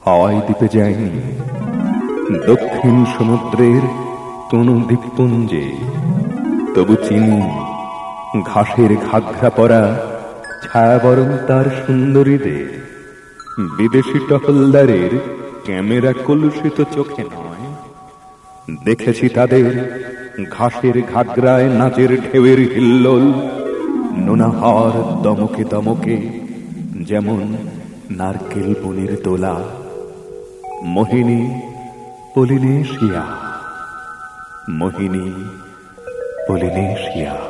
হাওয়াই দ্বীপে যায়নি, দক্ষিণ সমুদ্রের তনু দ্বীপপুঞ্জে, তবু চিনি ঘাসের ঘাঘরা পরা ছায়াবরণ তার সুন্দরীদের। বিদেশি টহলদারের ক্যামেরা কলুষিত চোখে নয়, দেখেছি তাদের ঘাসের ঘাগরায় নাচের ঢেউয়ের হিল্লোল, নোনাহার দমকে দমকে যেমন নারকেল বনের দোলা। মোহিনী পলিনেশিয়া, মোহিনী পলিনেশিয়া।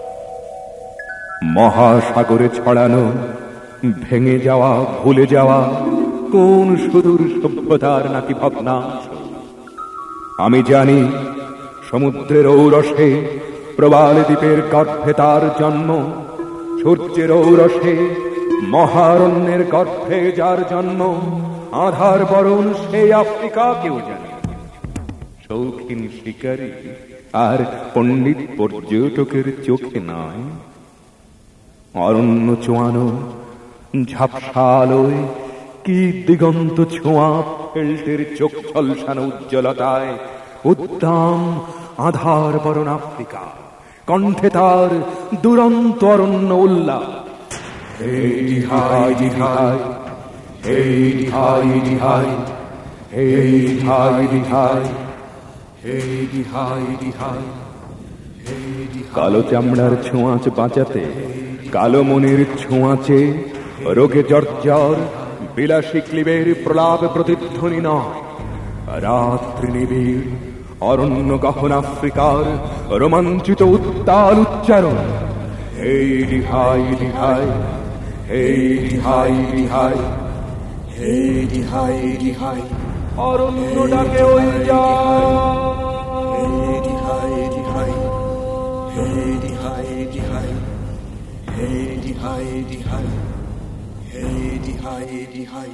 মহাসাগরে ছড়ানো ভেঙে যাওয়া ভুলে যাওয়া কোন সুদূর সভ্যতার নাকি ভগ্নাংশ। আমি জানি সমুদ্রের ঔরসে প্রবাল দ্বীপের গর্ভে তার জন্ম, সূর্যের ঔরসে মহারণ্যের গর্ভে যার জন্ম, আধার বরণ সেই আফ্রিকা কেউ জানে। শৌখিন শিকারী আর পণ্ডিত পর্যটকের চোখে নয়, অরণ্য চোয়ানো ঝাপসা আলোয় কি দিগন্ত ছোঁয়া ফেল্টের চোখ ঝলসানো উজ্জ্বলতায় উদ্দাম আধার বরণ আফ্রিকা, কণ্ঠে তার দুরন্ত অরণ্য উল্লাস। হেই হাই হাই, হেই হাই হাই, হেই হাই হাই, হেই হাই হাই। কালো চামড়ার ছোঁয়াচ বাঁচাতে, কালো মনের ছোঁয়াচে রোগে জর্জর বিলাসী ক্লিবের প্রলাপ প্রতিধ্বনি নয়। রাত্রি নিবিড় অরণ্য গহন আফ্রিকার রোমাঞ্চিত উত্তাল উচ্চারণ। হেই হাই হাই, হেই হাই হাই, হেই হাই হাই। অরণ্য ডাকে ওই যা, হেই হাই হাই, হেই হাই হাই, হেই হাই হাই, হেই হাই হাই।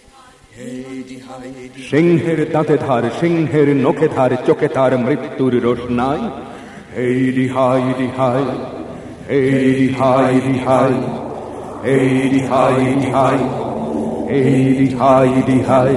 সিংহের দাঁতে ধার, সিংহের নখে ধার, চোখে তার মৃত্যুর রোশনাই। হেই হাই হাই, হেই হাই হাই, হেই হাই হাই, হেই হাই হাই।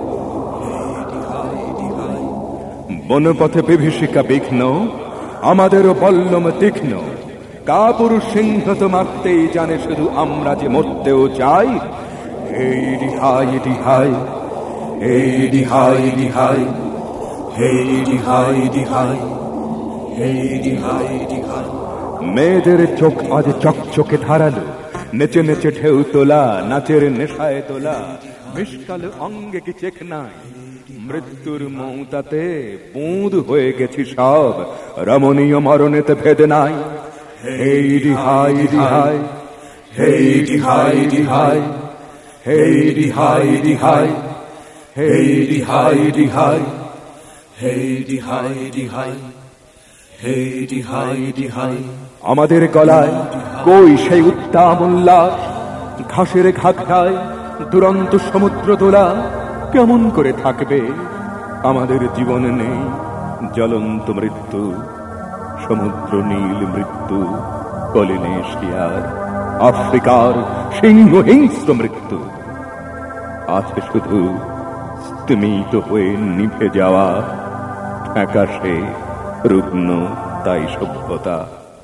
বনপথে বিভীষিকা বিঘ্ন, আমাদেরও বল্লম তীক্ষ্ণ। কাপুরুষ সিংহ তো মারতেই জানে, শুধু আমরা যে মরতেও চাই। হেই হাই হাই, হেই হাই হাই, হেই হাই হাই, হেই হাই হাই। মেয়েদের চোখ আজ চকচকে ধারালো, নেচে নেচে ঢেউ তোলা, নাচের নেশায় তোলা। মিষ্কাল অঙ্গে কি চেক নাই, মৃত্যুর মৌতাতে বুঁদ হয়ে গেছি সব, রমণীয় মরণেতে ভেদ নাই। হেই হাই হাই, হেই হাই হাই, হেই হাই হাই, হেই হাই হাই, হেই হাই হাই, হেই হাই হাই। আমাদের গলায় কই সেই উত্তাম উল্লাস, ঘাসের ঘাঘরায় দুরন্ত সমুদ্র দোলা। কেমন করে থাকবে আমাদের জীবনে নেই জ্বলন্ত মৃত্যু, সমুদ্র নীল মৃত্যু, পলিনেশিয়ার আফ্রিকার সিংহ হিংস্র মৃত্যু। আছে শুধু স্তিমিত হয়ে নিভে যাওয়া আকাশে রুগ্ন তাই সভ্যতা।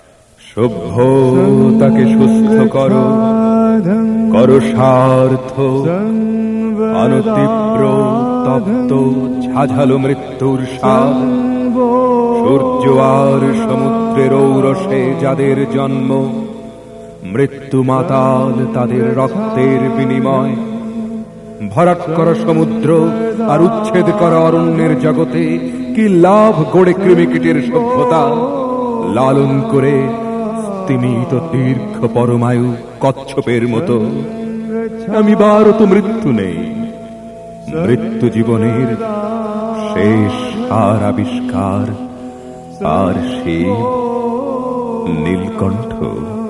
সভ্যতাকে সুস্থ করো, করো সার্থ, অনতীব্র তপ্ত ঝাঝালো মৃত্যুর সার। সূর্য আর সমুদ্রের ঔরসে যাদের জন্ম, মৃত্যু মাতাল তাদের রক্তের বিনিময়। ভরাট করা সমুদ্র আর উচ্ছেদ করা অরণ্যের জগতে কি লাভ গড়ে কৃমিকীটের সভ্যতা। লালন করে স্তিমিত দীর্ঘ পরমায়ু কচ্ছপের মতো। আমি বার তো মৃত্যু নেই, মৃত্যু জীবনের শেষ আর আবিষ্কার। আর সেই নীলকণ্ঠ।